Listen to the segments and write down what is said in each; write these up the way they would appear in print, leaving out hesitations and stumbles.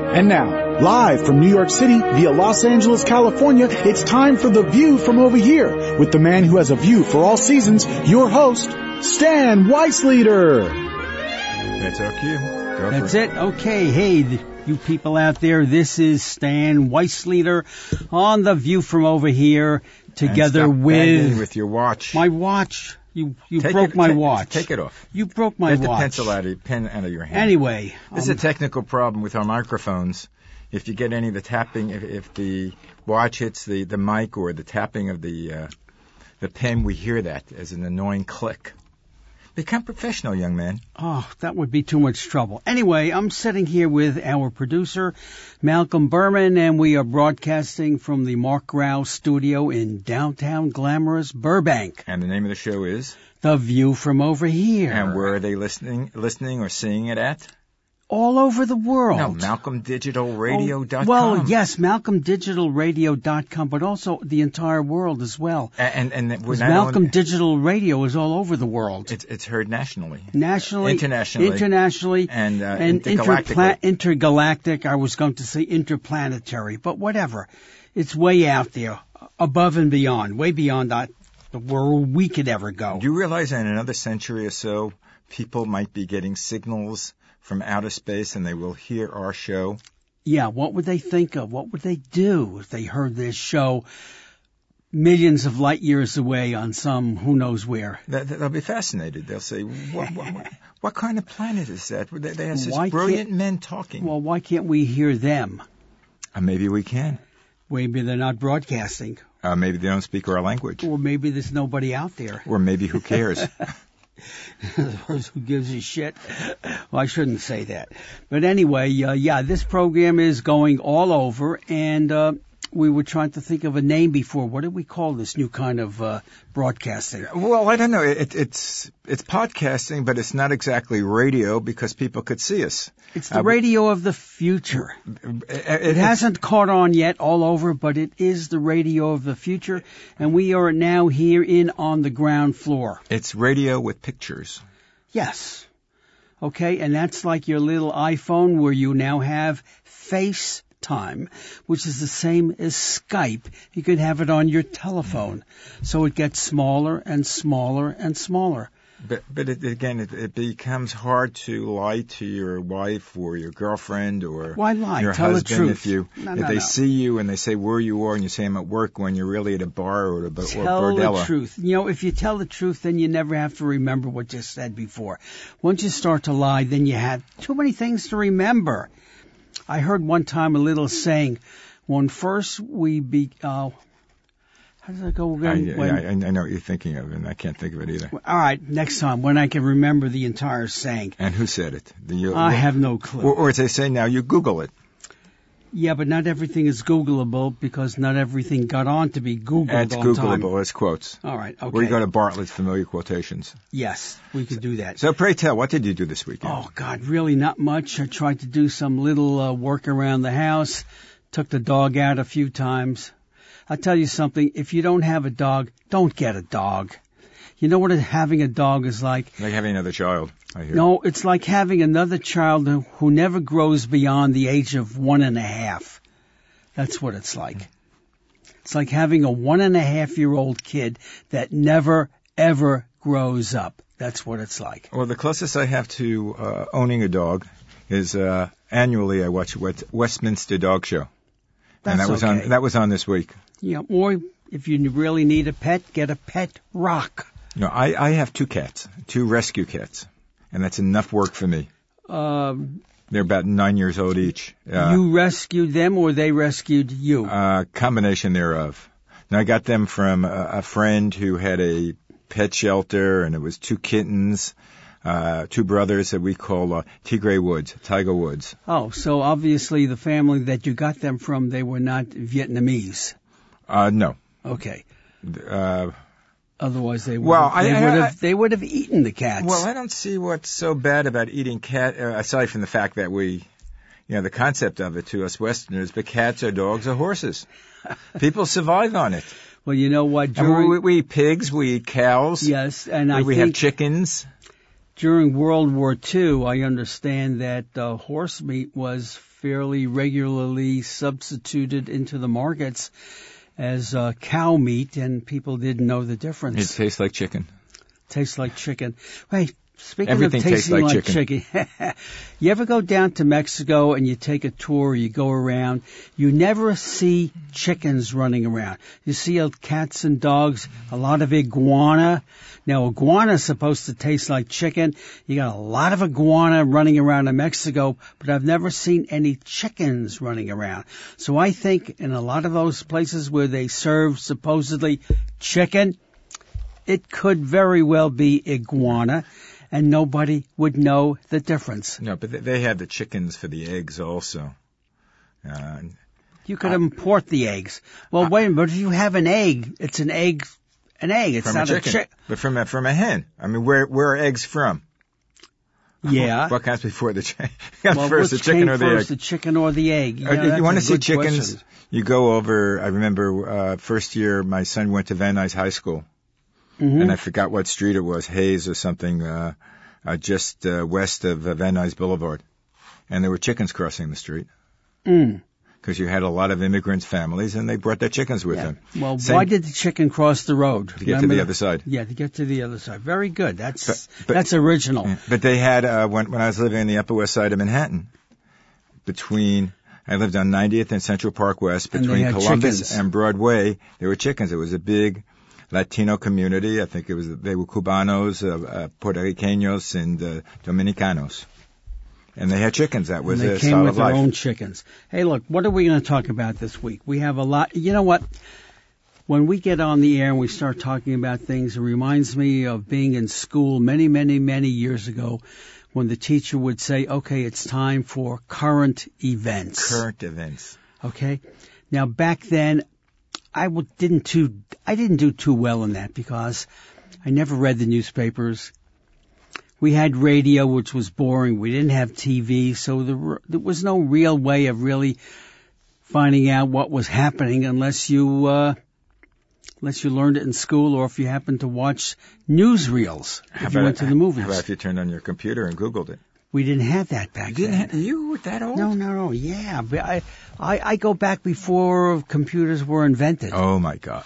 And now, live from New York City via Los Angeles, California, it's time for The View from Over Here with the man who has a view for all seasons, your host, Stan Weisleder. That's our cue. That's it. Okay. Hey, you people out there, this is Stan Weisleder on The View from Over Here together with your watch. My watch. You broke my watch. Take it off. You broke my watch. Get the pen out of your hand. Anyway. This is a technical problem with our microphones. If you get any of the tapping, if the watch hits the mic or the tapping of the pen, we hear that as an annoying click. Become professional, young man. Oh, that would be too much trouble. Anyway, I'm sitting here with our producer, Malcolm Berman, and we are broadcasting from the Mark Rao studio in downtown glamorous Burbank. And the name of the show is? The View from Over Here. And where are they listening or seeing it at? All over the world. No, MalcolmDigitalRadio.com. Well, yes, MalcolmDigitalRadio.com, but also the entire world as well. And Malcolm Digital Radio is all over the world. It's heard nationally. Internationally. And intergalactic. I was going to say interplanetary, but whatever. It's way out there, above and beyond, way beyond that, where we could ever go. Do you realize that in another century or so, people might be getting signals from outer space and they will hear our show? Yeah, what would they think of? What would they do if they heard this show millions of light years away on some who knows where? They'll be fascinated. They'll say, what kind of planet is that? They have such brilliant men talking. Well, why can't we hear them? Maybe we can. Maybe they're not broadcasting. Maybe they don't speak our language. Or maybe there's nobody out there. Or maybe who cares? Who gives a shit? Well, I shouldn't say that. But anyway, this program is going all over, and we were trying to think of a name before. What did we call this new kind of broadcasting? Well, I don't know. It's podcasting, but it's not exactly radio because people could see us. It's the radio of the future. It hasn't caught on yet all over, but it is the radio of the future, and we are now here on the ground floor. It's radio with pictures. Yes. Okay, and that's like your little iPhone where you now have FaceTime, which is the same as Skype. You could have it on your telephone. So it gets smaller and smaller and smaller. But it becomes hard to lie to your wife or your girlfriend or Why lie? your Tell husband the truth. if they see you and they say where you are and you say I'm at work when you're really at a bar or a Tell bordella. the truth. You know, if you tell the truth, then you never have to remember what you said before. Once you start to lie, then you have too many things to remember. I heard one time a little saying, when first we how does that go again? I know what you're thinking of, and I can't think of it either. All right, next time, when I can remember the entire saying. And who said it? I have no clue. Or as they say now, you Google it. Yeah, but not everything is Googleable because not everything got on to be Googled It's all Googleable. time. It's quotes. All right, okay. We go to Bartlett's Familiar Quotations. Yes, we could do that. So pray tell, what did you do this weekend? Oh, God, really not much. I tried to do some little work around the house, took the dog out a few times. I'll tell you something, if you don't have a dog, don't get a dog. You know what having a dog is like? Like having another child, I hear. No, it's like having another child who never grows beyond the age of 1.5. That's what it's like. It's like having a 1.5-year-old kid that never, ever grows up. That's what it's like. Well, the closest I have to owning a dog is annually I watch Westminster Dog Show. That's and that was on this week. Yeah, or if you really need a pet, get a pet rock. No, I have 2 cats, 2 rescue cats, and that's enough work for me. They're about 9 years old each. You rescued them or they rescued you? Combination thereof. Now, I got them from a friend who had a pet shelter, and it was 2 kittens, 2 brothers that we call Tiger Woods. Oh, so obviously the family that you got them from, they were not Vietnamese. No. Okay. Otherwise, they would they would have eaten the cats. Well, I don't see what's so bad about eating cat, aside from the fact that the concept of it to us Westerners, but cats or dogs or horses. People survive on it. Well, you know what? We eat pigs, we eat cows. Yes, and we have chickens. during World War II, I understand that horse meat was fairly regularly substituted into the markets as cow meat, and people didn't know the difference. It tastes like chicken. Tastes like chicken. Wait, speaking Everything of tasting tastes like chicken, you ever go down to Mexico and you take a tour, you go around, you never see chickens running around. You see cats and dogs, a lot of iguana. Now, iguana is supposed to taste like chicken. You got a lot of iguana running around in Mexico, but I've never seen any chickens running around. So I think in a lot of those places where they serve supposedly chicken, it could very well be iguana, and nobody would know the difference. No, but they have the chickens for the eggs also. You could import the eggs. Well, wait a minute, but if you have an egg, it's an egg. It's from not a chicken. But from a hen. I mean, where are eggs from? Yeah. What comes before the chicken? Well, first, the chicken or the egg? The chicken or the egg? You want to see chickens? Question. You go over. I remember first year my son went to Van Nuys High School, and I forgot what street it was, Hayes or something, just west of Van Nuys Boulevard, and there were chickens crossing the street. Because you had a lot of immigrants' families, and they brought their chickens with them. Well, why did the chicken cross the road? To get to the other side. Yeah, to get to the other side. Very good. That's original. But they had, when I was living in the Upper West Side of Manhattan, I lived on 90th and Central Park West, between Columbus chickens. and Broadway, there were chickens. It was a big Latino community. I think they were Cubanos, Puerto Ricanos, and Dominicanos. And they had chickens. That was a style of life. They came with their own chickens. Hey, look, what are we going to talk about this week? We have a lot. You know what? When we get on the air and we start talking about things, it reminds me of being in school many, many, many years ago when the teacher would say, okay, it's time for current events. Current events. Okay? Now, back then, I didn't do too well in that because I never read the newspapers. We had radio, which was boring. We didn't have TV, so there was no real way of really finding out what was happening unless you learned it in school or if you happened to watch newsreels if you went to the movies. How about if you turned on your computer and Googled it? We didn't have that back then. You were that old? No. Yeah, but I go back before computers were invented. Oh my God!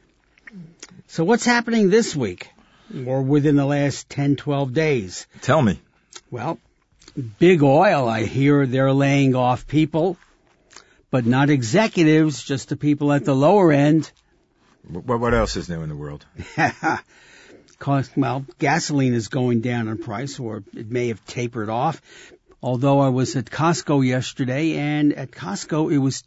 So what's happening this week? Or within the last 10, 12 days. Tell me. Well, Big Oil, I hear they're laying off people, but not executives, just the people at the lower end. What else is new in the world? Well, gasoline is going down in price, or it may have tapered off. Although I was at Costco yesterday, and at Costco it was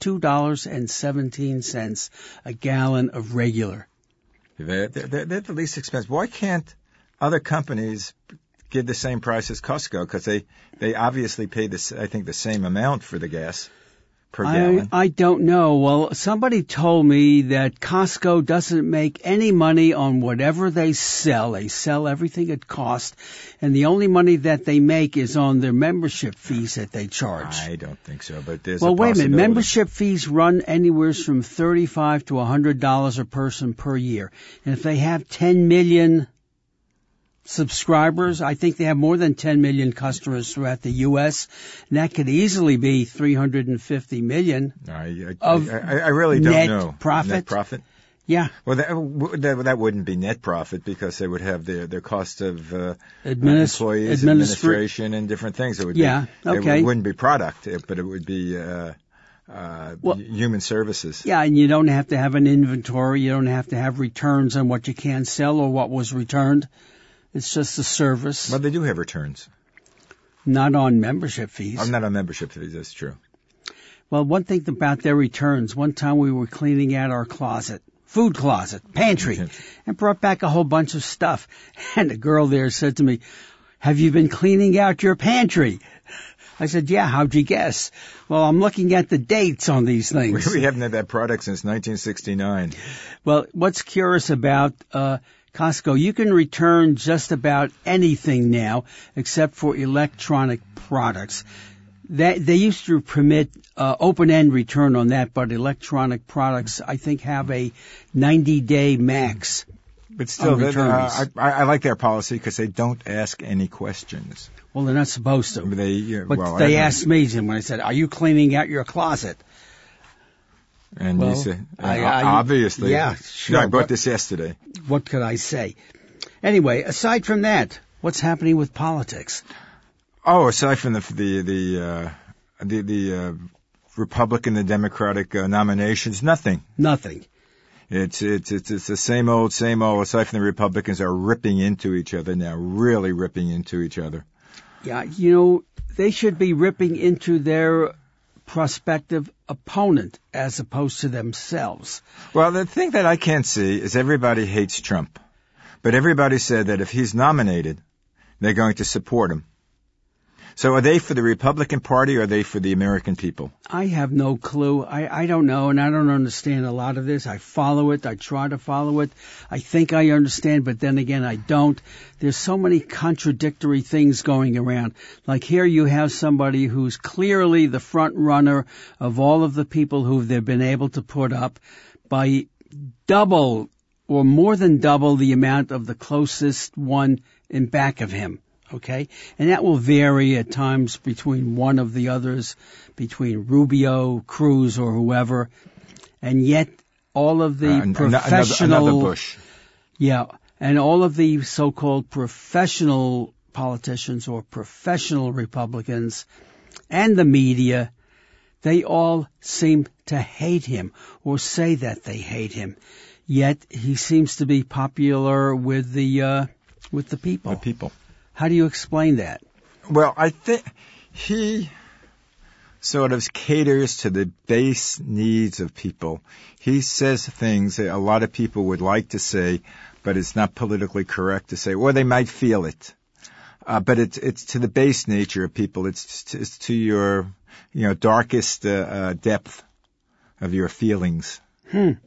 $2.17 a gallon of regular. They're the least expensive. Why can't other companies give the same price as Costco? Because they obviously pay the same amount for the gas per gallon. I don't know. Well, somebody told me that Costco doesn't make any money on whatever they sell. They sell everything at cost, and the only money that they make is on their membership fees that they charge. I don't think so, but there's Well, a wait a possibility. minute. Membership fees run anywhere from $35 to $100 a person per year. And if they have 10 million subscribers, I think they have more than 10 million customers throughout the U.S., and that could easily be 350 million I really don't net know. Profit. Net profit? Yeah. Well, that wouldn't be net profit because they would have their cost of employees, administration, and different things. It would okay. It wouldn't be product, but it would be human services. Yeah, and you don't have to have an inventory. You don't have to have returns on what you can sell or what was returned. It's just a service. Well, they do have returns. Not on membership fees. I'm not on membership fees, that's true. Well, one thing about their returns, one time we were cleaning out our food closet, pantry, and brought back a whole bunch of stuff. And the girl there said to me, "Have you been cleaning out your pantry?" I said, "Yeah, how'd you guess?" "Well, I'm looking at the dates on these things." We haven't had that product since 1969. Well, what's curious about Costco, you can return just about anything now except for electronic products. They used to permit open-end return on that, but electronic products, I think, have a 90-day max. But still, returns. I like their policy because they don't ask any questions. Well, they're not supposed to. But they asked me when I said, "Are you cleaning out your closet?" And you said, obviously. Yeah, sure. No, I bought this yesterday. What could I say? Anyway, aside from that, what's happening with politics? Oh, aside from the Republican, the Democratic nominations, nothing. Nothing. It's the same old. Aside from the Republicans are ripping into each other now, really ripping into each other. Yeah, they should be ripping into their prospective opponent as opposed to themselves. Well, the thing that I can't see is everybody hates Trump, but everybody said that if he's nominated, they're going to support him. So are they for the Republican Party or are they for the American people? I have no clue. I don't know, and I don't understand a lot of this. I follow it. I try to follow it. I think I understand, but then again, I don't. There's so many contradictory things going around. Like here you have somebody who's clearly the front runner of all of the people who they've been able to put up by double or more than double the amount of the closest one in back of him. Okay? And that will vary at times between one of the others, between Rubio, Cruz, or whoever. And yet, all of the professional... Another Bush. Yeah. And all of the so-called professional politicians or professional Republicans and the media, they all seem to hate him or say that they hate him. Yet, he seems to be popular with the people. The people. How do you explain that? Well, I think he sort of caters to the base needs of people. He says things that a lot of people would like to say, but it's not politically correct to say, or they might feel it. But it's to the base nature of people. It's to your, darkest depth of your feelings. And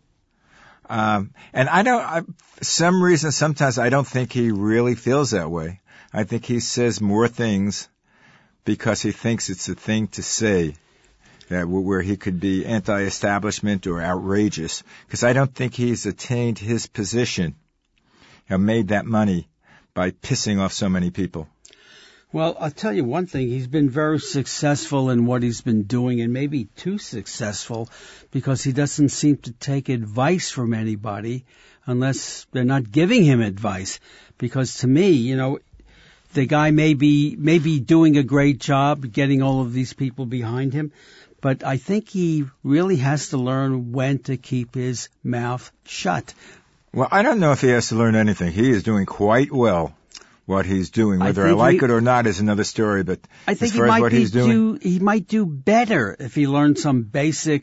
for some reason, sometimes I don't think he really feels that way. I think he says more things because he thinks it's a thing to say, where he could be anti-establishment or outrageous. Because I don't think he's attained his position and made that money by pissing off so many people. Well, I'll tell you one thing. He's been very successful in what he's been doing, and maybe too successful, because he doesn't seem to take advice from anybody unless they're not giving him advice. Because to me, the guy may be doing a great job getting all of these people behind him, but I think he really has to learn when to keep his mouth shut. Well, I don't know if he has to learn anything. He is doing quite well what he's doing. Whether I like it or not is another story, but I think as far as what he's doing... he might do better if he learned some basic,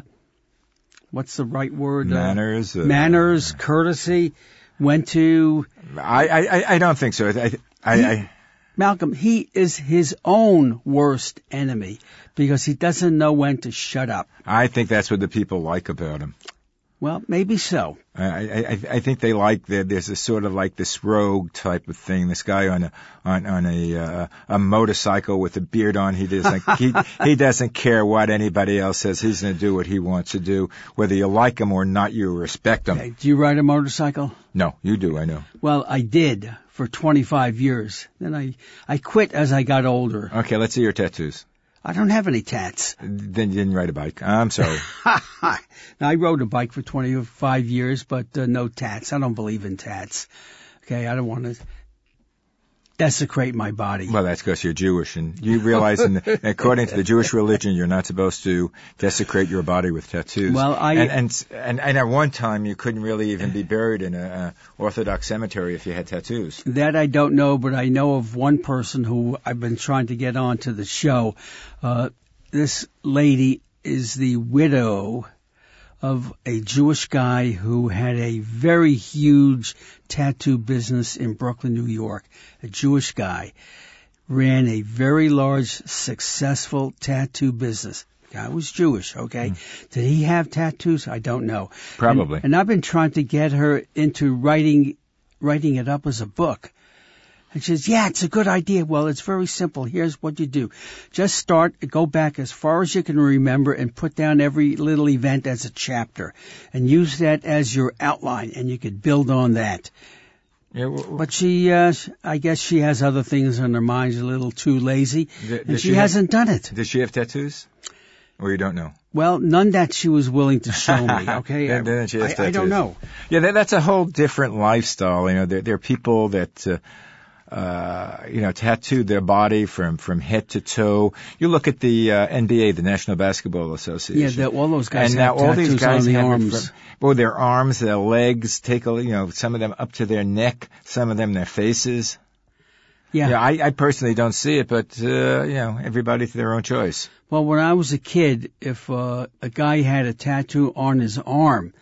what's the right word? Manners, courtesy, when to... I don't think so. Malcolm, he is his own worst enemy because he doesn't know when to shut up. I think that's what the people like about him. Well, maybe so. I think they like that. There's a sort of like this rogue type of thing. This guy on a motorcycle with a beard on. He doesn't care what anybody else says. He's going to do what he wants to do, whether you like him or not. You respect him. Okay. Do you ride a motorcycle? No, you do. I know. Well, I did for 25 years. Then I quit as I got older. Okay, let's see your tattoos. I don't have any tats. Then you didn't ride a bike. I'm sorry. Now, I rode a bike for 25 years, but no tats. I don't believe in tats. Okay, I don't want to desecrate my body. Well, that's because you're Jewish, and you realize, according to the Jewish religion, you're not supposed to desecrate your body with tattoos. Well, and at one time, you couldn't really even be buried in an Orthodox cemetery if you had tattoos. That I don't know, but I know of one person who I've been trying to get on to the show. This lady is the widow of a Jewish guy who had a very huge tattoo business in Brooklyn, New York. A Jewish guy ran a very large, successful tattoo business. The guy was Jewish, okay? Did he have tattoos? I don't know. Probably. And I've been trying to get her into writing it up as a book. And she says, yeah, it's a good idea. Well, it's very simple. Here's what you do. Just go back as far as you can remember and put down every little event as a chapter and use that as your outline, and you could build on that. Yeah, But she, I guess she has other things on her mind. She's a little too lazy, and she hasn't done it. Does she have tattoos? Or you don't know? Well, none that she was willing to show me, okay? Then she has tattoos. I don't know. Yeah, that's a whole different lifestyle. You know, there are people that, tattoo their body from head to toe. You look at the NBA, the National Basketball Association. Yeah, all those guys and have now all these tattoos guys on the have arms. Their arms, their legs, some of them up to their neck, some of them their faces. Yeah. I personally don't see it, but, everybody to their own choice. Well, when I was a kid, if a guy had a tattoo on his arm,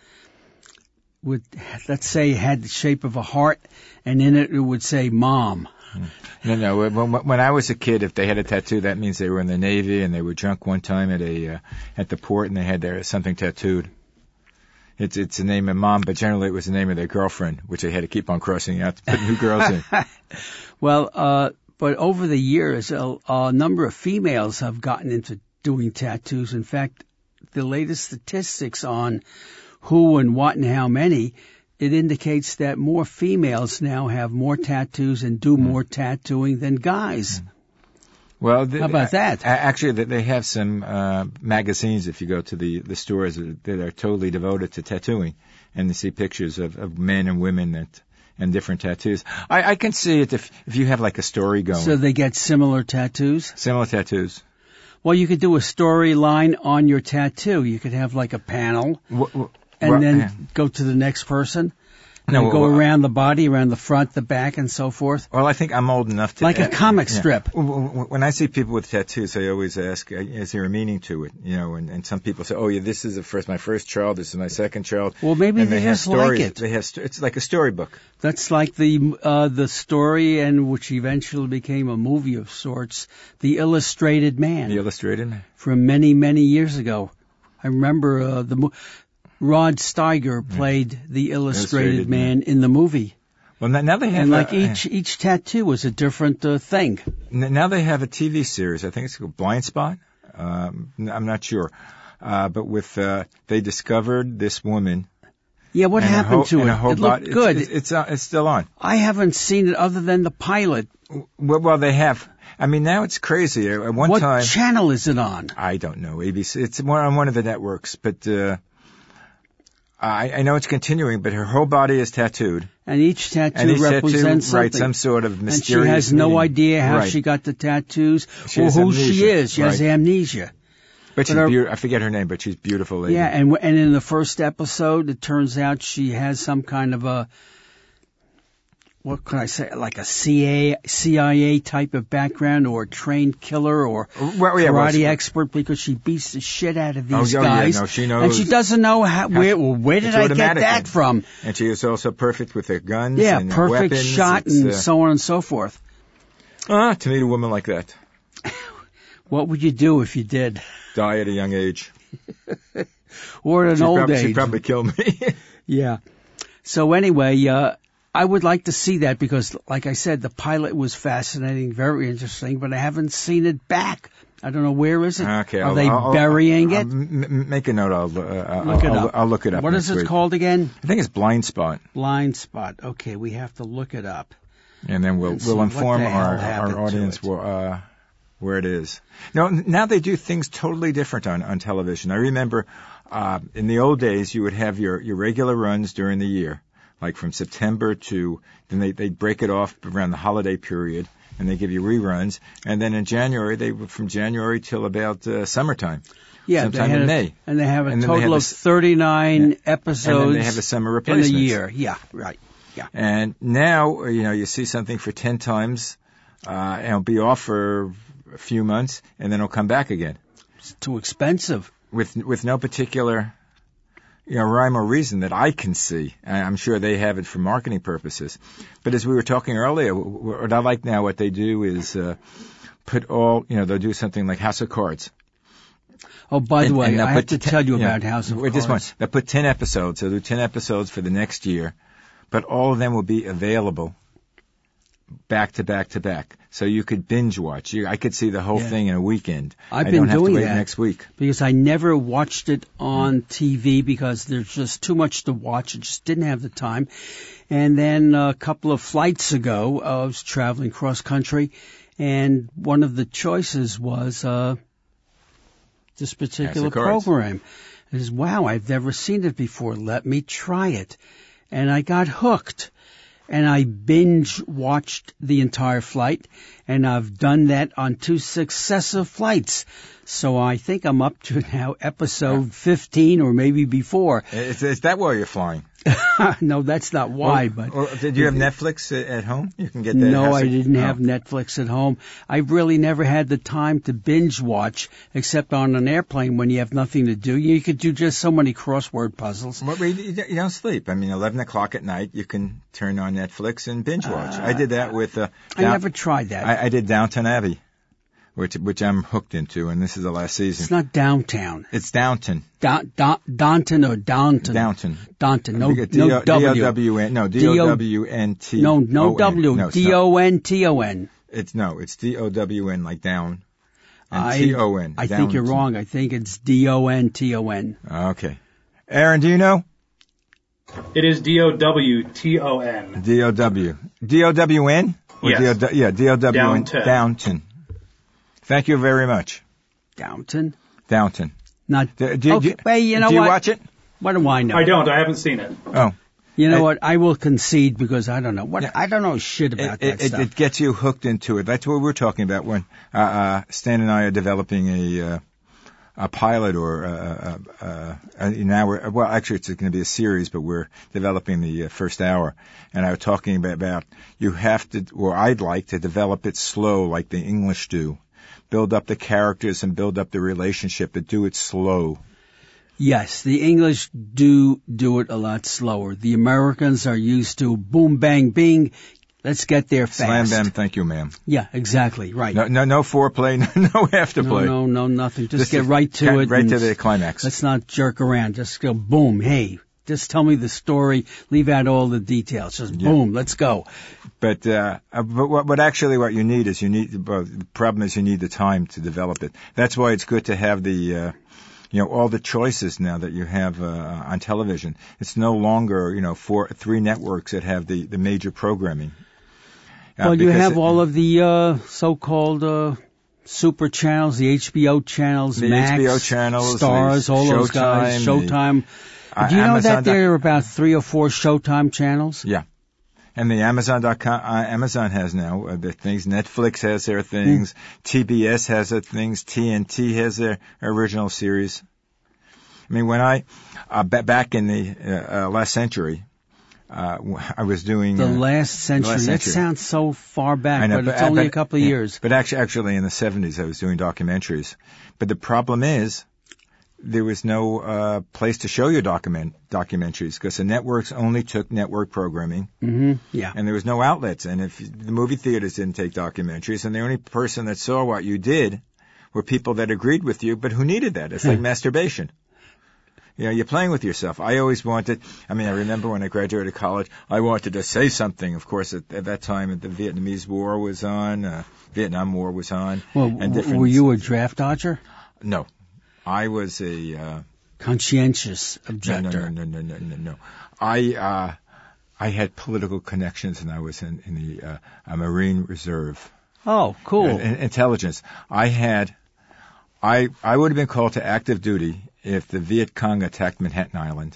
let's say, had the shape of a heart, and in it would say "Mom." No. When I was a kid, if they had a tattoo, that means they were in the Navy and they were drunk one time at the port, and they had something tattooed. It's the name of Mom, but generally it was the name of their girlfriend, which they had to keep on crossing out to put new girls in. Well, but over the years, a number of females have gotten into doing tattoos. In fact, the latest statistics on who and what and how many, it indicates that more females now have more tattoos and do more tattooing than guys. Well, how about that? Actually, they have some magazines, if you go to the stores, that are totally devoted to tattooing, and you see pictures of men and women and different tattoos. I can see it if you have like a story going. So they get similar tattoos? Similar tattoos. Well, you could do a storyline on your tattoo. You could have like a panel, and then go to the next person. And go around the body, around the front, the back, and so forth. Well, I think I'm old enough to... Like a comic strip. When I see people with tattoos, I always ask, is there a meaning to it? And some people say, oh, yeah, this is my first child, this is my second child. Well, maybe they just like it. It's like a storybook. That's like the story, and which eventually became a movie of sorts, The Illustrated Man. The Illustrated Man. From many, many years ago. I remember Rod Steiger played the Illustrated Man in the movie. Well, now they have... And like each tattoo was a different thing. Now they have a TV series. I think it's called Blind Spot. I'm not sure. But they discovered this woman. Yeah, what happened to it? It looked good. It's still on. I haven't seen it other than the pilot. Well, they have. I mean, now it's crazy. At one time... What channel is it on? I don't know. ABC. It's on one of the networks, but... I know it's continuing, but her whole body is tattooed. And each tattoo represents something. Right, some sort of mysterious And she has no meaning. idea how she got the tattoos or who she is. She has amnesia. But she's beautiful. I forget her name, but she's a beautiful lady. Yeah, and in the first episode, it turns out she has some kind of a, what can I say, like a CIA type of background, or a trained killer, or karate expert, because she beats the shit out of these guys. Yeah, no, she knows. And she doesnn't know where did I get that from? And she is also perfect with her guns and perfect weapons. Shot and so on and so forth. To meet a woman like that. What would you do if you did? Die at a young age. Or at an old age. She'd probably kill me. Yeah. So anyway, I would like to see that because, like I said, the pilot was fascinating, very interesting, but I haven't seen it back. I don't know, where is it? Okay, Are they burying it? Make a note. I'll look it up. What is it called again? I think it's Blind Spot. Blind Spot. Okay, we have to look it up. And then we'll inform our audience where it is. Now they do things totally different on television. I remember in the old days you would have your regular runs during the year, like from September to, then they'd break it off around the holiday period, and they give you reruns. And then in January, from January till about summertime. Yeah, sometime in May. And they have a total of 39 episodes and then they have a summer replacement in a year. Yeah, right. Yeah. And now, you see something for 10 times, and it'll be off for a few months, and then it'll come back again. It's too expensive. With no particular, rhyme or reason that I can see. I'm sure they have it for marketing purposes. But as we were talking earlier, what I like now, what they do is put all, they'll do something like House of Cards. Oh, by the way, I have to tell you about House of Cards. This one, they'll put 10 episodes. They'll do 10 episodes for the next year, but all of them will be available back to back to back. So you could binge watch. I could see the whole thing in a weekend. I've I been don't have doing to wait that next week. because I never watched it on TV because there's just too much to watch. I just didn't have the time. And then a couple of flights ago, I was traveling cross country, and one of the choices was this particular program. I said, wow, I've never seen it before. Let me try it. And I got hooked. And I binge watched the entire flight, and I've done that on 2 successive flights. So I think I'm up to now episode 15 or maybe before. Is that why you're flying? No, that's not why. Or did you have Netflix at home? You can get that. No, I didn't have Netflix at home. I've really never had the time to binge watch, except on an airplane when you have nothing to do. You could do just so many crossword puzzles. Well, you don't sleep. I mean, 11 o'clock at night, you can turn on Netflix and binge watch. I did that with... I never tried that. I did Downton Abbey, which I'm hooked into, and this is the last season. It's not Downtown. It's Downton. Downton or Downton? Downton. Downton. No W. D-O-W-N. No, D-O-W-N-T. No W. No, D-O-N-T-O-N. It's D-O-W-N, like down. And T-O-N. I think you're wrong. I think it's D-O-N-T-O-N. Okay. Aaron, do you know? It is D-O-W-T-O-N. D-O-W. D-O-W-N? Yes. D-O-W-N. Downton. Thank you very much. Downton? Downton. Not. Do you watch it? What do I know? I don't. I haven't seen it. Oh. You know what? I will concede because I don't know. I don't know shit about that stuff. It gets you hooked into it. That's what we're talking about when Stan and I are developing a pilot or actually it's going to be a series, but we're developing the first hour. And I was talking about you have to, or I'd like to develop it slow like the English do. Build up the characters and build up the relationship, but do it slow. Yes, the English do it a lot slower. The Americans are used to boom, bang, bing. Let's get there fast. Slam, bam, thank you, ma'am. Yeah, exactly, right. No foreplay, no afterplay. No, nothing. Just get right to it. Right to the climax. Let's not jerk around. Just go boom, hey. Just tell me the story. Leave out all the details. Just boom, let's go. But what you need is the problem is you need the time to develop it. That's why it's good to have the, all the choices now that you have on television. It's no longer, 3 networks that have the major programming. Well, you have all of the so-called super channels, the HBO channels, the Max, HBO channels, Stars, all those guys, Showtime. Do you know that there are about 3 or 4 Showtime channels? Yeah. And the Amazon.com, Amazon has now their things. Netflix has their things. TBS has their things. TNT has their original series. I mean, when back in the last century, I was doing... The last century. That sounds so far back, but it's only a couple of years. But actually in the 70s I was doing documentaries. But the problem is, there was no place to show your documentaries because the networks only took network programming. Mm-hmm. Yeah. And there was no outlets. And if the movie theaters didn't take documentaries, and the only person that saw what you did were people that agreed with you, but who needed that? It's like masturbation. You're playing with yourself. I always wanted, I remember when I graduated college, I wanted to say something. Of course, at that time, the Vietnamese War was on, Vietnam War was on. Well, were you a draft dodger? No. I was a conscientious objector. No. I had political connections, and I was in the a Marine Reserve. Oh, cool. Intelligence. I would have been called to active duty if the Viet Cong attacked Manhattan Island.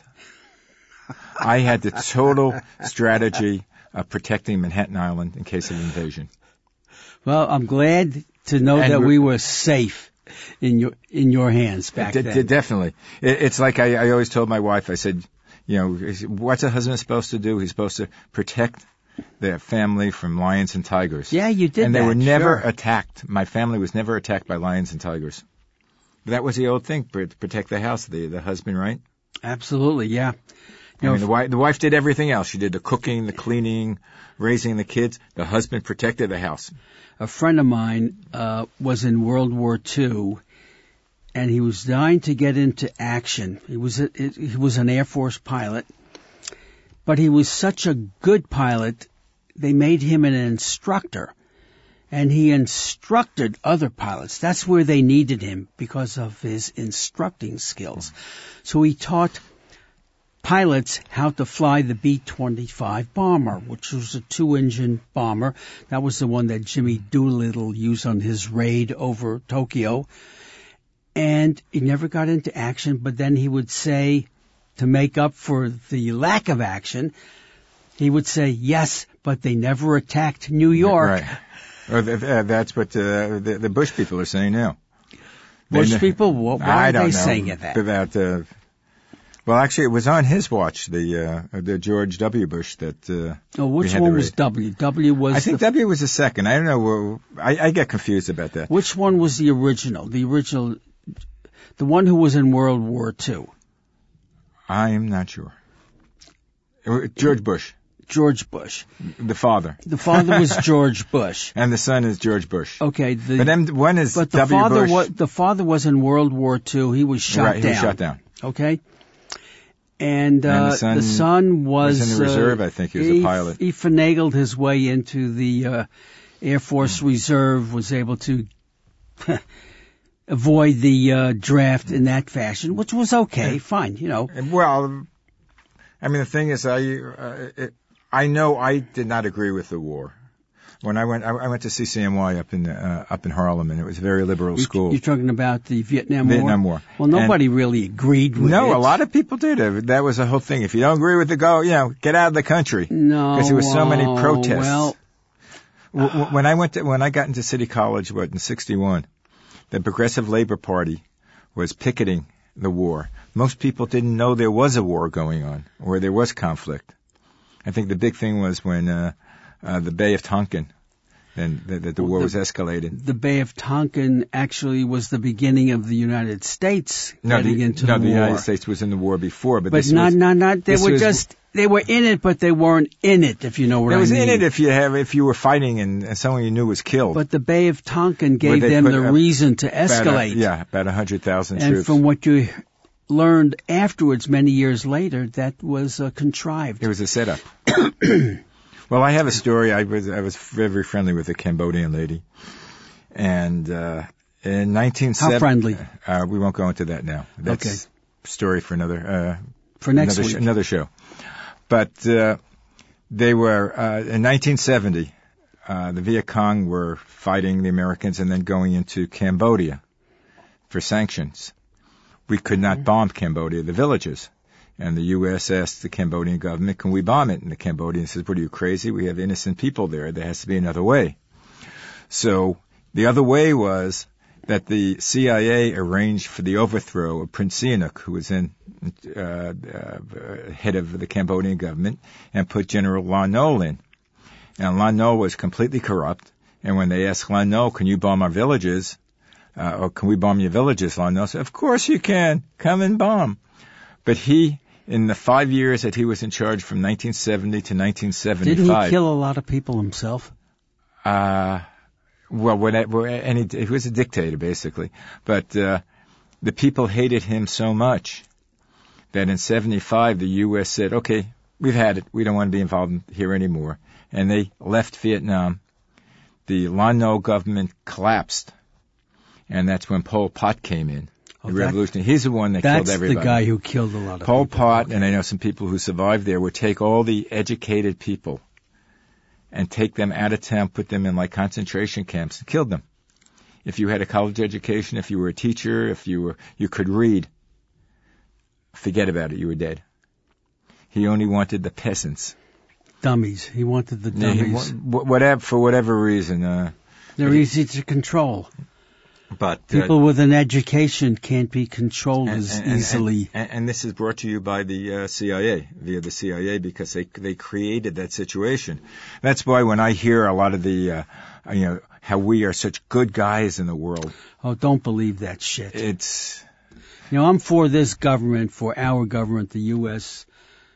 I had the total strategy of protecting Manhattan Island in case of invasion. Well, I'm glad to know that we were safe in your hands back then. Definitely. It's like I always told my wife, I said, what's a husband supposed to do? He's supposed to protect their family from lions and tigers. Yeah, you did. And they were never attacked. My family was never attacked by lions and tigers. That was the old thing, protect the house, the husband, right? Absolutely, yeah. The wife did everything else. She did the cooking, the cleaning, raising the kids. The husband protected the house. A friend of mine was in World War II, and he was dying to get into action. He was an Air Force pilot, but he was such a good pilot they made him an instructor. And he instructed other pilots. That's where they needed him because of his instructing skills. So he taught pilots how to fly the B-25 bomber, which was a 2-engine bomber. That was the one that Jimmy Doolittle used on his raid over Tokyo. And he never got into action, but then he would say, to make up for the lack of action, he would say, yes, but they never attacked New York. Right. Or that's what the Bush people are saying now. Bush people? Why are they saying that? About, well, actually, it was on his watch, the George W. Bush that. Which one was W? W was. I think W was the second. I don't know. I get confused about that. Which one was the original? The one who was in World War II. I am not sure. George Bush. George Bush. The father. The father was George Bush. And the son is George Bush. Okay. One is but the W. father Bush. The father was in World War II. He was shot down. He was shot down. Okay. And the son was in the reserve, I think. He was a pilot. He finagled his way into the Air Force Reserve, was able to avoid the draft in that fashion, which was okay, fine, you know. Well, I mean, the thing is, I know I did not agree with the war. When I went to CCNY up in Harlem, and it was a very liberal school. You're talking about the Vietnam War? Vietnam War. Well, nobody really agreed with it. No, a lot of people did. That was the whole thing. If you don't agree with it, get out of the country. No. Because there were so many protests. Well, when I got into City College, in '61, the Progressive Labor Party was picketing the war. Most people didn't know there was a war going on, or there was conflict. I think the big thing was when the Bay of Tonkin, and that the war was escalated. The Bay of Tonkin actually was the beginning of the United States getting into the war. No, the United States was in the war before, but they were in it, but they weren't in it, if you know what I mean. It was in it if you were fighting and someone you knew was killed. But the Bay of Tonkin gave them the reason to escalate. About 100,000 troops. And from what you learned afterwards, many years later, that was contrived. It was a setup. Well, I have a story. I was very friendly with a Cambodian lady, and in 1970. How friendly? We won't go into that now. That's okay. A story for next week. Another show. But they were in 1970. The Viet Cong were fighting the Americans and then going into Cambodia for sanctions. We could not bomb Cambodia, the villages. And the U.S. asked the Cambodian government, can we bomb it? And the Cambodian says, what are you, crazy? We have innocent people there. There has to be another way. So the other way was that the CIA arranged for the overthrow of Prince Sihanouk, who was head of the Cambodian government, and put General Lon Nol in. And Lon Nol was completely corrupt. And when they asked Lon Nol, can you bomb our villages? Or can we bomb your villages? Lon Nol said, of course you can. Come and bomb. But he, in the 5 years that he was in charge from 1970 to 1975... Didn't he kill a lot of people himself? Well, he was a dictator, basically. But the people hated him so much that in 75 the U.S. said, okay, we've had it. We don't want to be involved here anymore. And they left Vietnam. The Lon Nol government collapsed. And that's when Pol Pot came in. The revolution. He's the one that killed everybody. That's the guy who killed a lot of people. Pol Pot, and I know some people who survived there, would take all the educated people and take them out of town, put them in like concentration camps, and killed them. If you had a college education, if you were a teacher, if you could read, forget about it. You were dead. He only wanted the peasants. Dummies. He wanted the dummies. For whatever reason. They're easy to control. But people with an education can't be controlled as easily. And this is brought to you by the CIA, via the CIA, because they created that situation. That's why when I hear a lot of the, how we are such good guys in the world. Oh, don't believe that shit. It's... I'm for this government, for our government, the U.S.,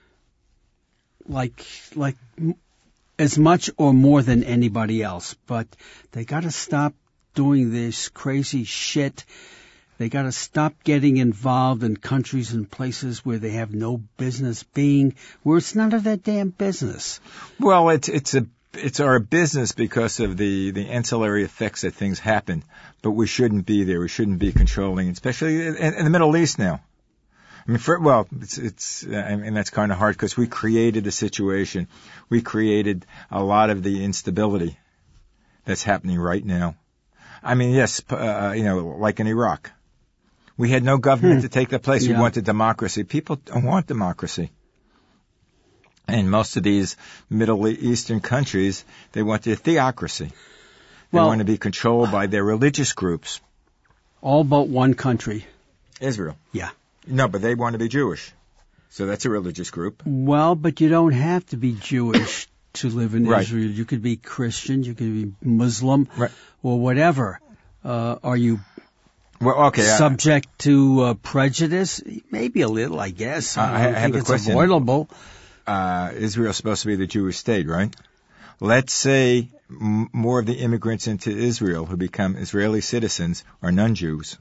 like as much or more than anybody else. But they got to stop doing this crazy shit. They got to stop getting involved in countries and places where they have no business being, where it's none of their damn business. Well, it's it's our business because of the ancillary effects that things happen, but we shouldn't be there. We shouldn't be controlling, especially in the Middle East now. I mean, that's kind of hard because we created a situation. We created a lot of the instability that's happening right now. I mean, yes, like in Iraq. We had no government to take that place. Yeah. We wanted democracy. People don't want democracy. And most of these Middle Eastern countries, they want a theocracy. They want to be controlled by their religious groups. All but one country. Israel. Yeah. No, but they want to be Jewish. So that's a religious group. Well, but you don't have to be Jewish to live in Right. Israel. You could be Christian, you could be Muslim, Right. or whatever. Are you subject to prejudice? Maybe a little, I guess. I don't have think a it's question. avoidable. Israel's supposed to be the Jewish state, right? Let's say more of the immigrants into Israel who become Israeli citizens are non-Jews.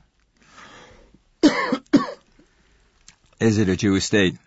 Is it a Jewish state?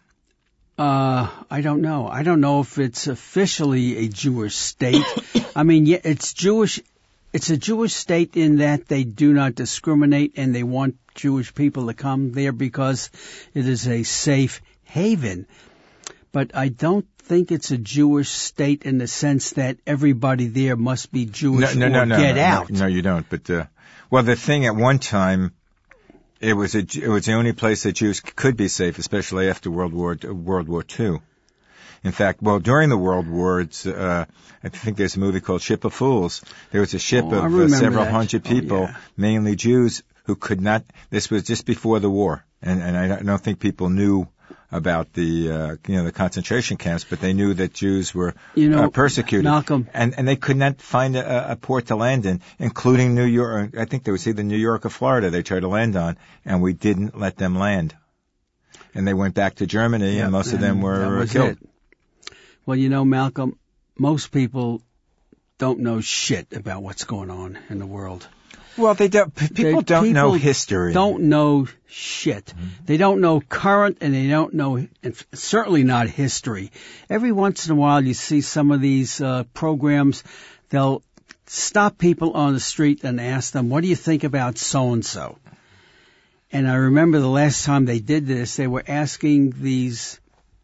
I don't know. I don't know if it's officially a Jewish state. I mean, yeah, it's Jewish. It's a Jewish state in that they do not discriminate and they want Jewish people to come there because it is a safe haven. But I don't think it's a Jewish state in the sense that everybody there must be Jewish or get out. No, you don't. But the thing at one time, it was the only place that Jews could be safe, especially after World War II. In fact, during the World Wars, I think there's a movie called Ship of Fools. There was a ship of several hundred people, mainly Jews, who could not. This was just before the war, and I don't think people knew about the concentration camps, but they knew that Jews were persecuted. Malcolm, and they could not find a port to land in, including New York. I think there was either New York or Florida they tried to land on, and we didn't let them land. And they went back to Germany, and most of them were killed. Well, Malcolm, most people don't know shit about what's going on in the world. Well, they don't. People don't know history. Don't know shit. Mm-hmm. They don't know current, and they don't know, and certainly not history. Every once in a while, you see some of these programs. They'll stop people on the street and ask them, "What do you think about so and so?" And I remember the last time they did this, they were asking these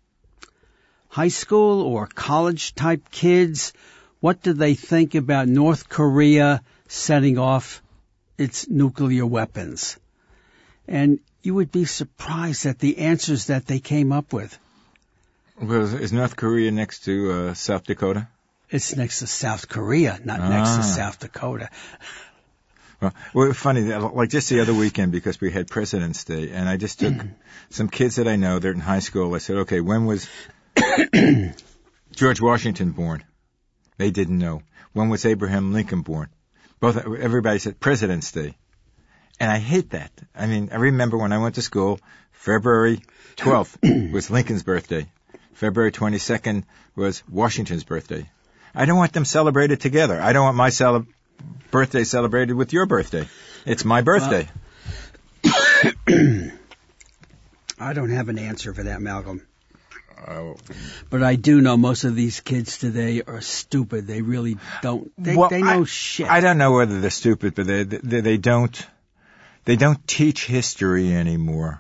high school or college type kids, what do they think about North Korea setting off its nuclear weapons? And you would be surprised at the answers that they came up with. Well, is North Korea next to South Dakota? It's next to South Korea, not next to South Dakota. Well, funny, like just the other weekend, because we had President's Day, and I just took some kids that I know, they're in high school. I said, okay, when was George Washington born? They didn't know. When was Abraham Lincoln born? Everybody said President's Day. And I hate that. I mean, I remember when I went to school, February 12th was Lincoln's birthday. February 22nd was Washington's birthday. I don't want them celebrated together. I don't want my birthday celebrated with your birthday. It's my birthday. I don't have an answer for that, Malcolm. But I do know most of these kids today are stupid. They really don't. They know shit. I don't know whether they're stupid, but they don't teach history anymore.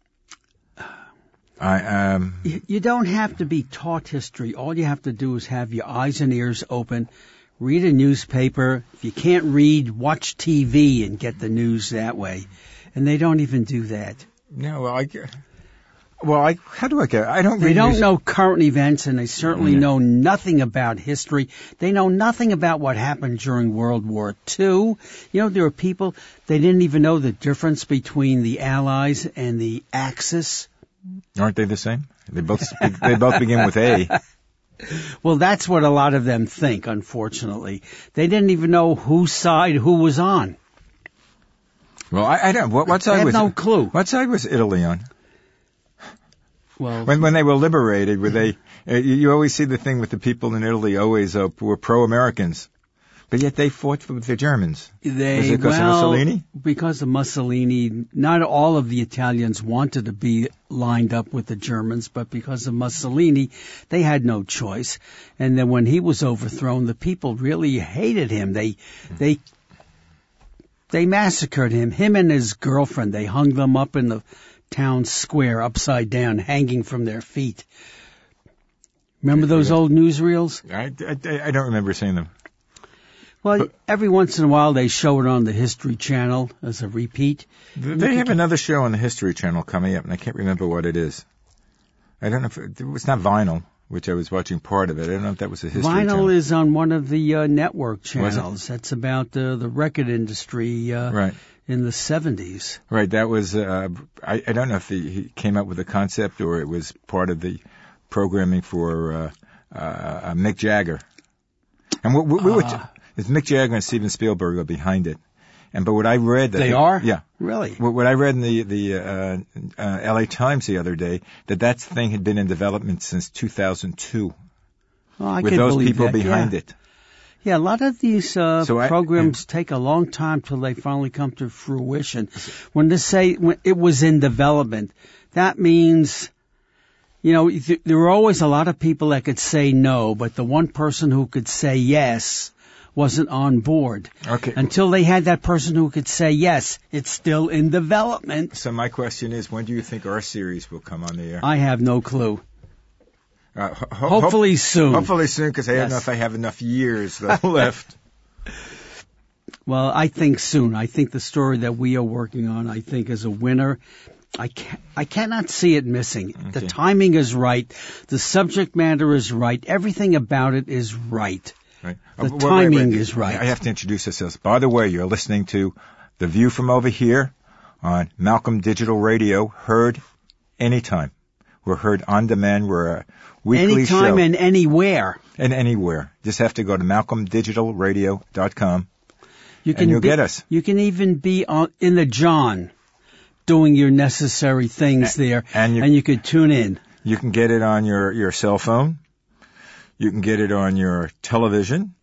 You don't have to be taught history. All you have to do is have your eyes and ears open, read a newspaper. If you can't read, watch TV and get the news that way. And they don't even do that. No, how do I get? I don't. They don't know current events, and they certainly know nothing about history. They know nothing about what happened during World War II. There are people, they didn't even know the difference between the Allies and the Axis. Aren't they the same? They both begin with A. Well, that's what a lot of them think, unfortunately. They didn't even know whose side who was on. Well, I don't. What side was? I have no clue. What side was Italy on? Well, when they were liberated, were they? You always see the thing with the people in Italy always were pro-Americans, But yet they fought with the Germans. Was it because of Well, Mussolini? because of Mussolini, not all of the Italians wanted to be lined up with the Germans, but because of Mussolini, they had no choice. And then when he was overthrown, the people really hated him. They massacred him. Him and his girlfriend, they hung them up in the town square upside down, hanging from their feet. Remember those old newsreels? I don't remember seeing them. Well, every once in a while they show it on the History Channel as a repeat. They have another show on the History Channel coming up, and I can't remember what it is. I don't know if it was not Vinyl, which I was watching part of it. I don't know if that was a History Channel. Vinyl is on one of the network channels. That's about the record industry Right. in the 70s. Right, that was, I don't know if he came up with the concept or it was part of the programming for Mick Jagger. And it's Mick Jagger and Steven Spielberg are behind it. But what I read... They are? Yeah. Really? What I read in the LA Times the other day, that thing had been in development since 2002. Well, I with can those believe people that, behind yeah. it. Yeah, a lot of these programs take a long time till they finally come to fruition. When it was in development, that means, there were always a lot of people that could say no, but the one person who could say yes wasn't on board. Okay. Until they had that person who could say yes, it's still in development. So my question is, when do you think our series will come on the air? I have no clue. Hopefully soon. Hopefully soon, because I don't know if I have enough years left. Well, I think soon. I think the story that we are working on, is a winner. I cannot see it missing. Okay. The timing is right. The subject matter is right. Everything about it is right. Right. The timing is right. I have to introduce ourselves. By the way, you're listening to The View from Over Here on Malcolm Digital Radio, heard anytime. We're heard on demand. We're a weekly show. Anytime and anywhere. And anywhere. Just have to go to malcolmdigitalradio.com and you'll get us. You can even be in the John doing your necessary things there, and you could tune in. You can get it on your cell phone. You can get it on your television.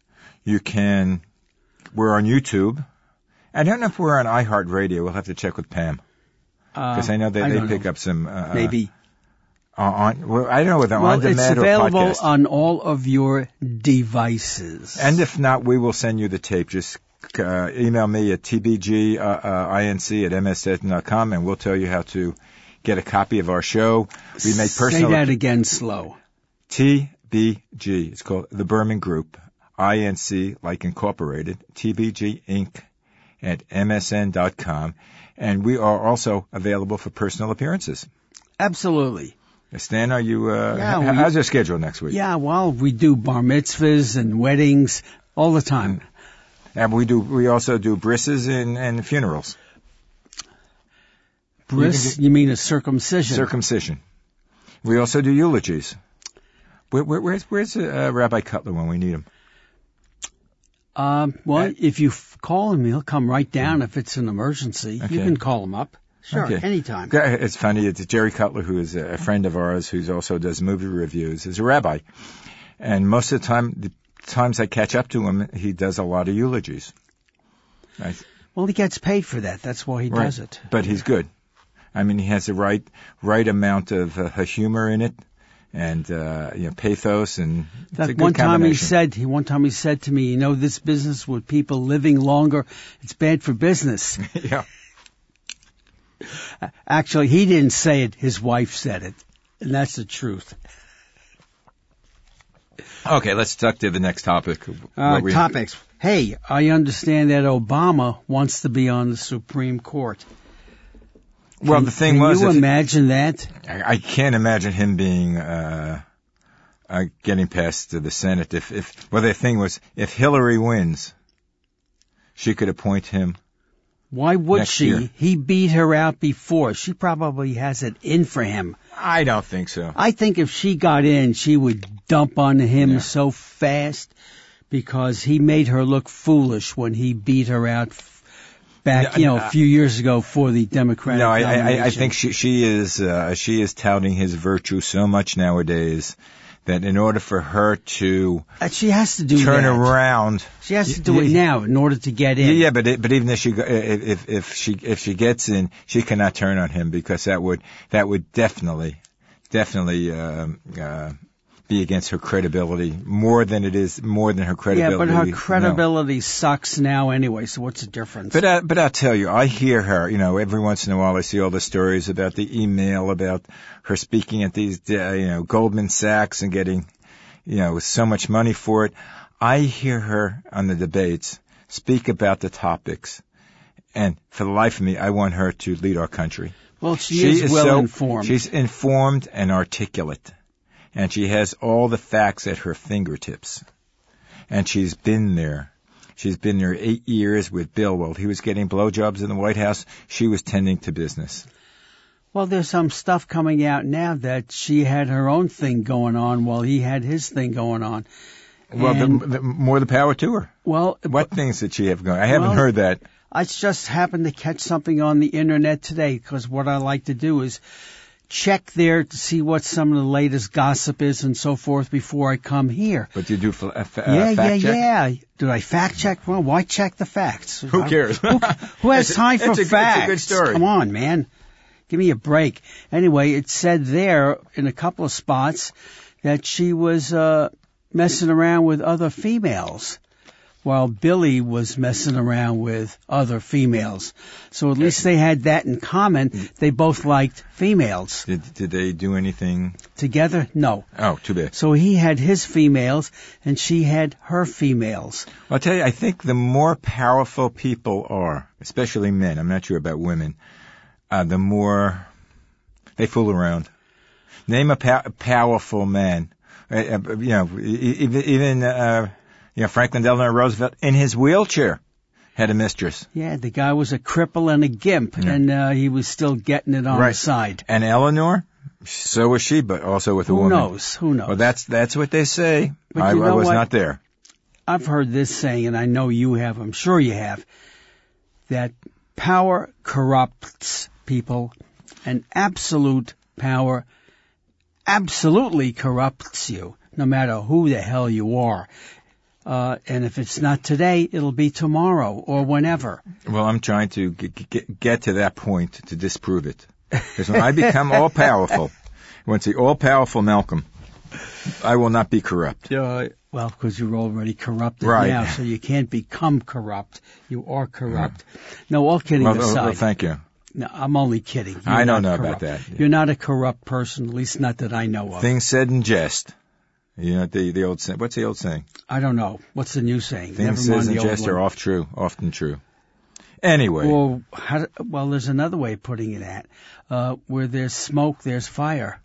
We're on YouTube. I don't know if we're on iHeartRadio. We'll have to check with Pam. Because I know that they pick up some... maybe. I don't know whether on demand or podcast. It's available on all of your devices. And if not, we will send you the tape. Just email me at tbginc@msn.com and we'll tell you how to get a copy of our show. We make personal... Say that again slow. TBG. It's called The Berman Group. INC, like incorporated. TBG Inc. at msn.com. And we are also available for personal appearances. Also Stan, are you, how's your schedule next week? Yeah, well, we do bar mitzvahs and weddings all the time. And we also do brisses and funerals. Bris, you mean a circumcision? Circumcision. We also do eulogies. Where's Rabbi Cutler when we need him? If you call him, he'll come right down if it's an emergency. Okay. You can call him up. Sure, anytime. It's funny. It's Jerry Cutler, who is a friend of ours, who also does movie reviews, is a rabbi. And most of the times I catch up to him, he does a lot of eulogies. Well, he gets paid for that. That's why he does it. But he's good. I mean, he has the right amount of humor in it, and pathos, and it's a good one time combination. he said to me, this business with people living longer, it's bad for business. Yeah. Actually, he didn't say it. His wife said it. And that's the truth. Okay, let's talk to the next topic. Topics. Hey, I understand that Obama wants to be on the Supreme Court. Well, the thing was... Can you imagine that? I can't imagine him being... getting past the Senate. The thing was, if Hillary wins, she could appoint him. Why would she? Year. He beat her out before. She probably has it in for him. I don't think so. I think if she got in, she would dump on him so fast because he made her look foolish when he beat her out back, a few years ago for the Democratic nomination. I think she is touting his virtue so much nowadays that in order for her to She has to do turn that. around, She has to do it now in order to get in. Yeah, but even if she gets in, she cannot turn on him, because that would definitely be against her credibility more than her credibility. Yeah, but her credibility sucks now anyway. So what's the difference? But I'll tell you, I hear her. Every once in a while, I see all the stories about the email about her speaking at these, Goldman Sachs and getting, so much money for it. I hear her on the debates speak about the topics, and for the life of me, I want her to lead our country. Well, she is well informed. She's informed and articulate. And she has all the facts at her fingertips. And she's been there. She's been there 8 years with Bill. While he was getting blowjobs in the White House, she was tending to business. Well, there's some stuff coming out now that she had her own thing going on while he had his thing going on. Well, more the power to her. Well, what things did she have going? I haven't heard that. I just happened to catch something on the internet today, because what I like to do is check there to see what some of the latest gossip is and so forth before I come here. But you do fact check? Yeah. Do I fact check? Well, why check the facts? Who cares? Who has time for facts? It's a good story. Come on, man. Give me a break. Anyway, it said there in a couple of spots that she was messing around with other females, while Billy was messing around with other females. So at least they had that in common. They both liked females. Did they do anything together? No. Oh, too bad. So he had his females, and she had her females. I'll tell you, I think the more powerful people are, especially men, I'm not sure about women, the more they fool around. Name a powerful man. Even Franklin Delano Roosevelt, in his wheelchair, had a mistress. Yeah, the guy was a cripple and a gimp, and he was still getting it on the side. And Eleanor, so was she, but also with a woman. Who knows? Well, that's what they say. But I was not there. I've heard this saying, and I know you have, I'm sure you have, that power corrupts people, and absolute power absolutely corrupts you, no matter who the hell you are. And if it's not today, it'll be tomorrow or whenever. Well, I'm trying to get to that point to disprove it. Because when I become all-powerful, once the all-powerful Malcolm, I will not be corrupt. Well, because you're already corrupted now, so you can't become corrupt. You are corrupt. No, all kidding aside. Well, thank you. No, I'm only kidding. I don't know about that. You're not a corrupt person, at least not that I know of. Things said in jest. The old saying. What's the old saying? I don't know. What's the new saying? Things said in jest are often true. Anyway. Well, there's another way of putting it where there's smoke, there's fire.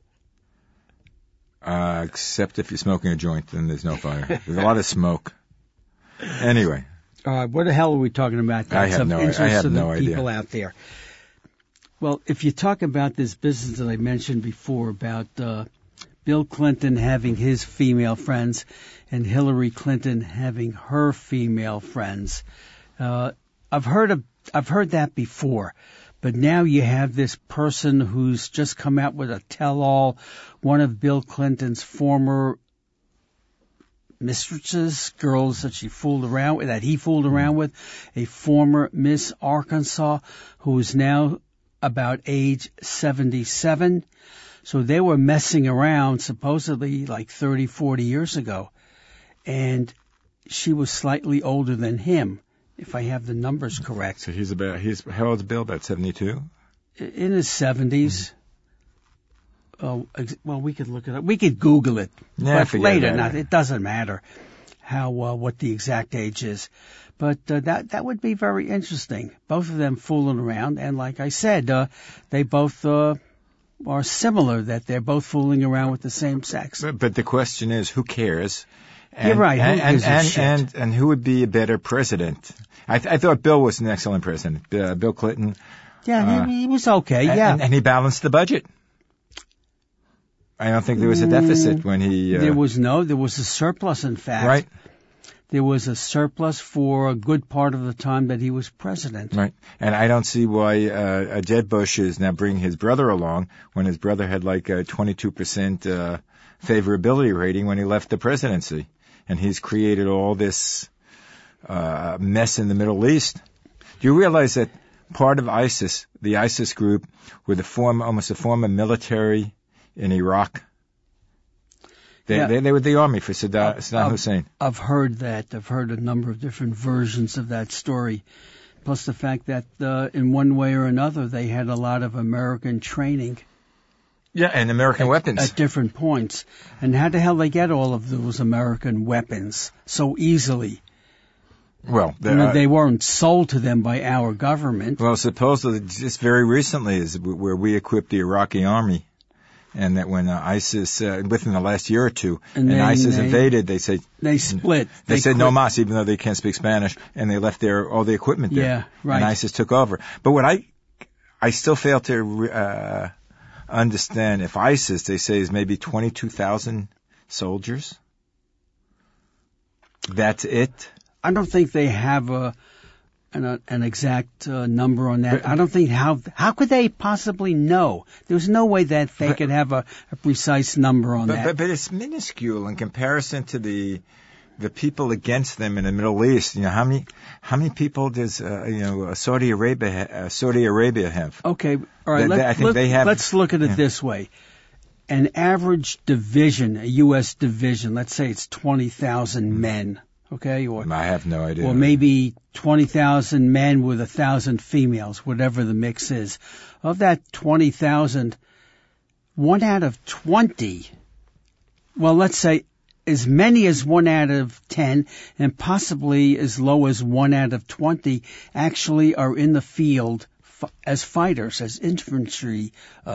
Except if you're smoking a joint, then there's no fire. There's a lot of smoke. Anyway. What the hell are we talking about? I have no idea. People out there. Well, if you talk about this business that I mentioned before about Bill Clinton having his female friends and Hillary Clinton having her female friends, I've heard that before. But now you have this person who's just come out with a tell-all, one of Bill Clinton's former mistresses, girls that he fooled around with, a former Miss Arkansas who is now about age 77. So they were messing around supposedly like 30, 40 years ago. And she was slightly older than him, if I have the numbers correct. So how old's Bill? About 72? In his 70s. Oh, well, we could look it up. We could Google it. Yeah, but later, it doesn't matter what the exact age is. But that would be very interesting. Both of them fooling around, and like I said, they both are similar. That they're both fooling around with the same sex. But the question is, who cares? You're right. And who would be a better president? I thought Bill was an excellent president. Bill Clinton. Yeah, he was okay. And he balanced the budget. I don't think there was a deficit when he... There was a surplus, in fact. Right. there was a surplus for a good part of the time that he was president. Right. And I don't see why Jeb Bush is now bringing his brother along when his brother had like a 22% favorability rating when he left the presidency. And he's created all this mess in the Middle East. Do you realize that part of ISIS, the ISIS group, were almost a former military in Iraq? They were the army for Saddam Hussein. I've heard that. I've heard a number of different versions of that story. Plus the fact that in one way or another they had a lot of American training. Yeah, and American weapons. At different points. And how the hell they get all of those American weapons so easily? Well, they weren't sold to them by our government. Well, supposedly just very recently is where we equipped the Iraqi army. And that when ISIS, within the last year or two, and ISIS invaded, they said... They split. They said no mas, even though they can't speak Spanish, and they left all the equipment there. Yeah, right. And ISIS took over. But what I still fail to understand, if ISIS, they say, is maybe 22,000 soldiers, that's it? I don't think they have an exact number on that. I don't think how could they possibly know? There's no way that they could have a precise number on that. But it's minuscule in comparison to the people against them in the Middle East. You know, how many people does Saudi Arabia have? Okay, all right. Let's look at it this way. An average division, a U.S. division, let's say it's 20,000 men. Okay, or I have no idea. Or maybe 20,000 men with 1,000 females, whatever the mix is. Of that 20,000, 1 out of 20, well, let's say as many as 1 out of 10, and possibly as low as 1 out of 20, actually are in the field as fighters, as infantry,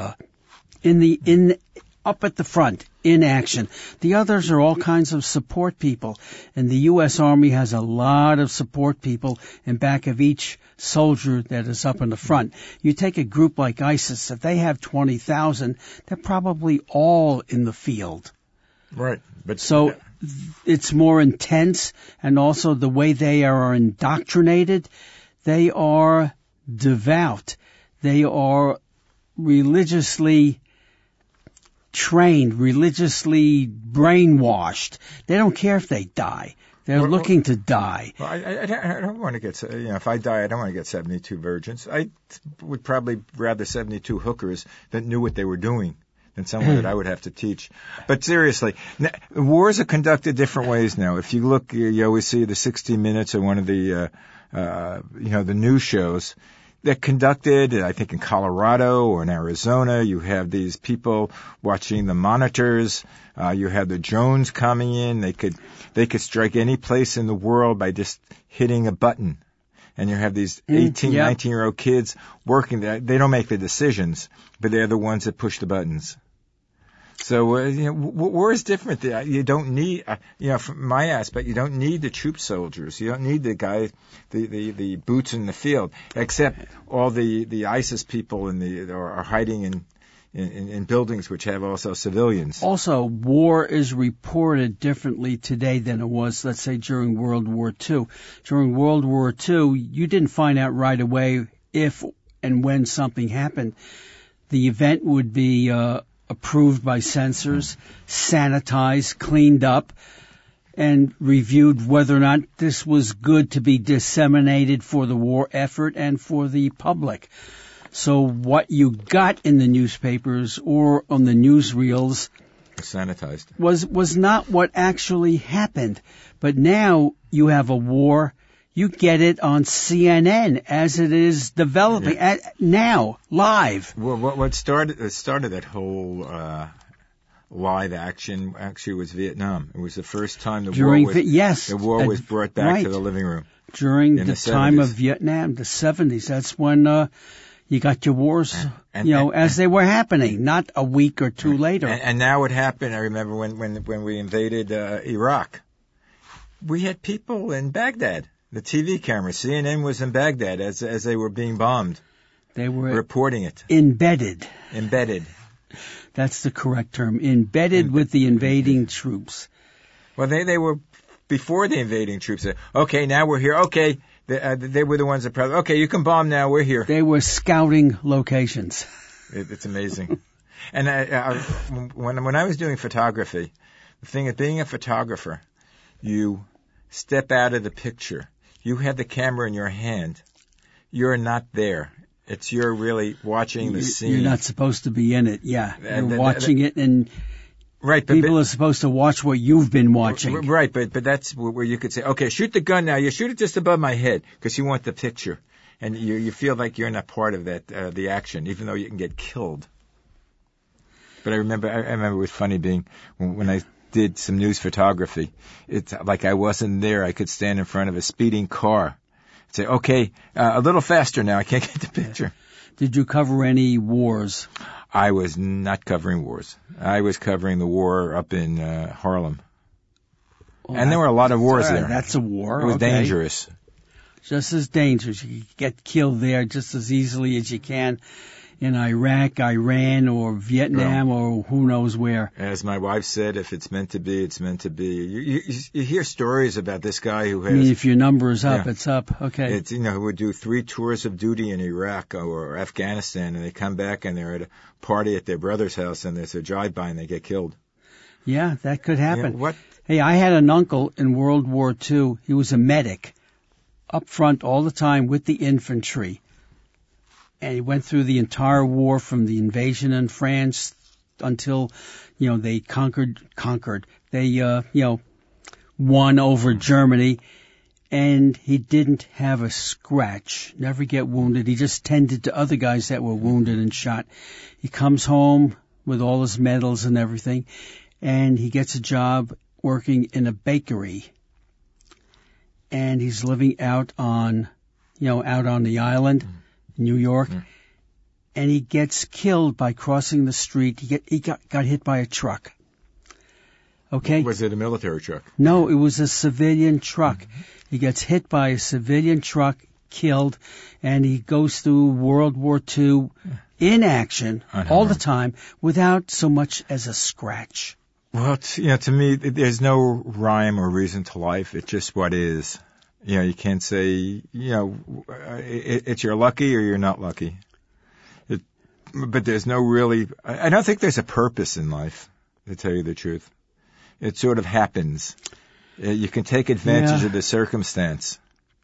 up at the front, in action. The others are all kinds of support people. And the U.S. Army has a lot of support people in back of each soldier that is up in the front. You take a group like ISIS, if they have 20,000, they're probably all in the field. Right. So it's more intense, and also the way they are indoctrinated, they are devout. They are religiously trained, religiously brainwashed. They don't care if they die. They're looking to die. Well, I don't want to get, if I die, I don't want to get 72 virgins. I would probably rather 72 hookers that knew what they were doing than someone that I would have to teach. But seriously, wars are conducted different ways now. If you look, you always see the 60 Minutes or one of the, the news shows. They're conducted, I think, in Colorado or in Arizona. You have these people watching the monitors. You have the drones coming in. They could strike any place in the world by just hitting a button. And you have these 18, 19-year-old kids working there. They don't make the decisions, but they're the ones that push the buttons. So, war is different. You don't need, from my aspect, you don't need the troop soldiers. You don't need the guy, the boots in the field, except all the ISIS people are hiding in buildings which have also civilians. Also, war is reported differently today than it was, let's say, during World War II. During World War II, you didn't find out right away if and when something happened. The event would be, approved by censors, sanitized, cleaned up, and reviewed whether or not this was good to be disseminated for the war effort and for the public. So what you got in the newspapers or on the newsreels sanitized was not what actually happened. But now you have a war. You get it on CNN as it is developing now, live. Well, what started that whole live action actually was Vietnam. It was the first time the war was brought back to the living room. During the time of Vietnam, the 70s. That's when you got your wars, as they were happening, not a week or two later. And now it happened. I remember when we invaded Iraq. We had people in Baghdad. The TV camera, CNN was in Baghdad as they were being bombed. They were reporting it. Embedded. That's the correct term. Embedded with the invading troops. Well, they were before the invading troops said, okay, now we're here. Okay, they were the ones that probably, okay, you can bomb now. We're here. They were scouting locations. It's amazing. And when I was doing photography, the thing of being a photographer, you step out of the picture. You have the camera in your hand. You're not there. You're really watching the scene. You're not supposed to be in it. Yeah, you're watching it, and right, people are supposed to watch what you've been watching. Right, but that's where you could say, okay, shoot the gun now. You shoot it just above my head because you want the picture, and you feel like you're not part of that the action, even though you can get killed. But I remember it was funny being when I did some news photography. It's like I wasn't there. I could stand in front of a speeding car. Say, okay, a little faster now. I can't get the picture. Did you cover any wars? I was not covering wars. I was covering the war up in Harlem. Well, and there were a lot of wars there. That's a war. It was dangerous. Just as dangerous. You get killed there just as easily as you can in Iraq, Iran, or Vietnam, or who knows where. As my wife said, if it's meant to be, it's meant to be. You hear stories about this guy who has... I mean, if your number is up, it's up. Okay. It's, who would do 3 tours of duty in Iraq or Afghanistan, and they come back and they're at a party at their brother's house, and there's a drive-by and they get killed. Yeah, that could happen. What? Hey, I had an uncle in World War II. He was a medic up front all the time with the infantry. And he went through the entire war from the invasion in France until, they conquered. They, won over Germany. And he didn't have a scratch, never get wounded. He just tended to other guys that were wounded and shot. He comes home with all his medals and everything, and he gets a job working in a bakery. And he's living out on the island. New York, and he gets killed by crossing the street. He got hit by a truck. Okay? Was it a military truck? No, it was a civilian truck. Mm-hmm. He gets hit by a civilian truck, killed, and he goes through World War II in action all the time without so much as a scratch. Well, to me, there's no rhyme or reason to life. It's just what is. You can't say, it's you're lucky or you're not lucky. But there's no really, I don't think there's a purpose in life, to tell you the truth. It sort of happens. You can take advantage of the circumstance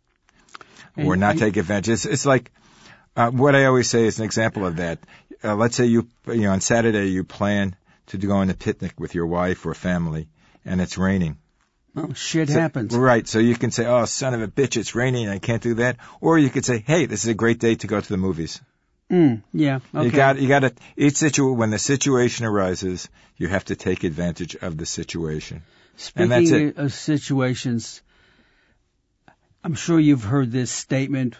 or not take advantage. It's like, what I always say is an example of that. Let's say on Saturday you plan to go on a picnic with your wife or family and it's raining. Well, shit happens. Right. So you can say, oh, son of a bitch, it's raining, I can't do that. Or you could say, hey, this is a great day to go to the movies. Yeah. Okay. You got to, when the situation arises, you have to take advantage of the situation. Speaking of situations, I'm sure you've heard this statement.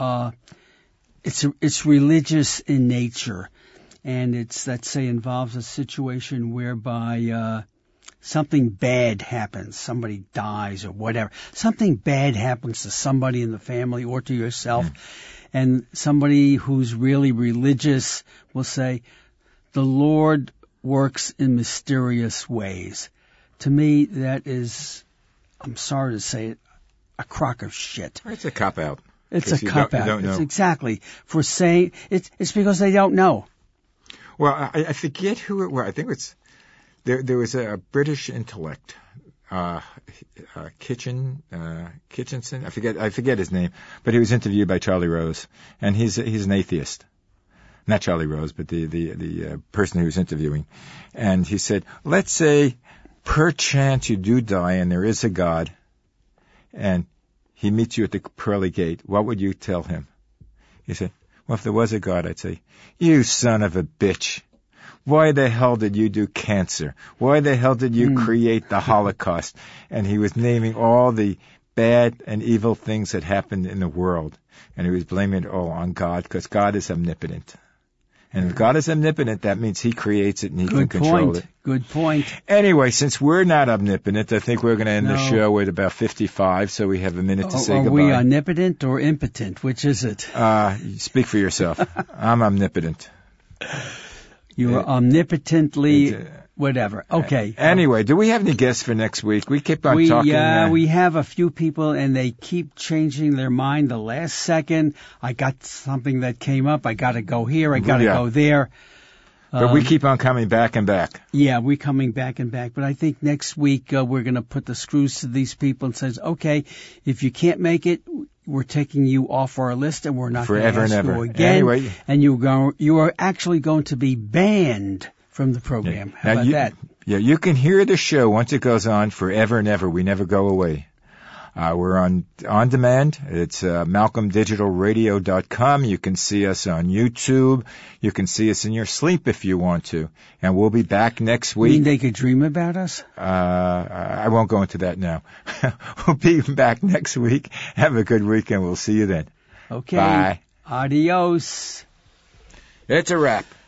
It's religious in nature. And it's, let's say, involves a situation whereby, something bad happens, somebody dies or whatever. Something bad happens to somebody in the family or to yourself, and somebody who's really religious will say, the Lord works in mysterious ways. To me, that is, I'm sorry to say it, a crock of shit. It's a cop-out. It's a cop-out. Don't know. It's exactly. For saying, it's because they don't know. Well, I forget who it was. I think it's, There was a British intellect, Kitchenson. I forget his name, but he was interviewed by Charlie Rose, and he's an atheist. Not Charlie Rose, but the person he was interviewing, and he said, let's say, perchance you do die, and there is a God, and he meets you at the pearly gate. What would you tell him? He said, well, if there was a God, I'd say, you son of a bitch. Why the hell did you do cancer? Why the hell did you create the Holocaust? And he was naming all the bad and evil things that happened in the world. And he was blaming it all on God, because God is omnipotent. And if God is omnipotent, that means he creates it and he can control it. Good point. Anyway, since we're not omnipotent, I think we're going to end the show at about 55, so we have a minute to say goodbye. Are we omnipotent or impotent? Which is it? Speak for yourself. I'm omnipotent. You're omnipotently whatever. Okay. Anyway, do we have any guests for next week? We keep on talking. Yeah, we have a few people, and they keep changing their mind the last second. I got something that came up. I got to go here. I got to go there. But we keep on coming back and back. Yeah, we're coming back and back. But I think next week we're going to put the screws to these people and says, okay, if you can't make it, we're taking you off our list and we're not going to ask you again. Anyway. And you are actually going to be banned from the program. How about that? Yeah, you can hear the show once it goes on forever and ever. We never go away. We're on demand. It's MalcolmDigitalRadio.com. You can see us on YouTube. You can see us in your sleep if you want to. And we'll be back next week. You mean they could dream about us? I won't go into that now. We'll be back next week. Have a good weekend. We'll see you then. Okay. Bye. Adios. It's a wrap.